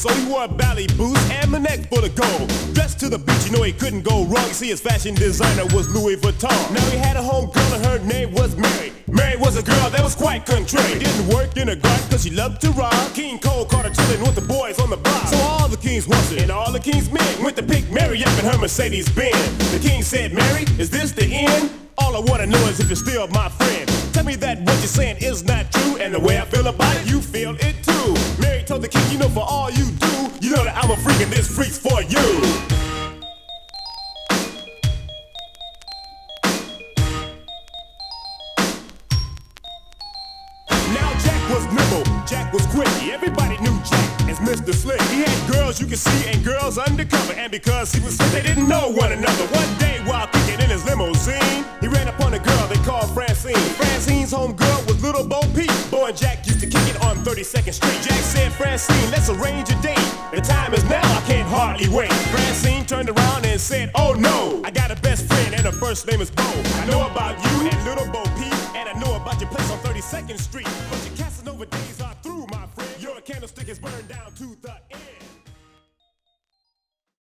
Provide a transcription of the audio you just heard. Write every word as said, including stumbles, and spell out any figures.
So he wore ballet boots and a neck full of gold. Dressed to the beach, you know he couldn't go wrong. You see, his fashion designer was Louis Vuitton. Now he had a home girl and her name was Mary. Mary was a girl that was quite contrary. Didn't work in a garden cause she loved to rob. King Cole caught her chillin' with the boys on the block. So all the king's horses and all the king's men went to pick Mary up in her Mercedes Benz. The king said, Mary, is this the end? All I wanna know is if you're still my friend. Tell me that what you're saying is not true, and the way I feel about it, you feel it too. Mary told the king, you know, for all you do, you know that I'm a freak and this freak's for you. Now Jack was nimble, Jack was quick. Everybody knew Jack as Mister Slick. He had girls you could see and girls undercover, and because he was slick, they didn't know one another. One day while kicking in his limousine, he ran upon a girl they called Francine. Francine's home girl was Little Bo Peep. Bo and Jack used to kick it on thirty-second Street. Jack said, Francine, let's arrange a date. The time is now, I can't hardly wait. Francine turned around and said, oh no, I got a best friend and her first name is Bo. I know about you and Little Bo Peep, and I know about your place on thirty-second Street. But your Casanova days are through, my friend. Your candlestick is burned down too.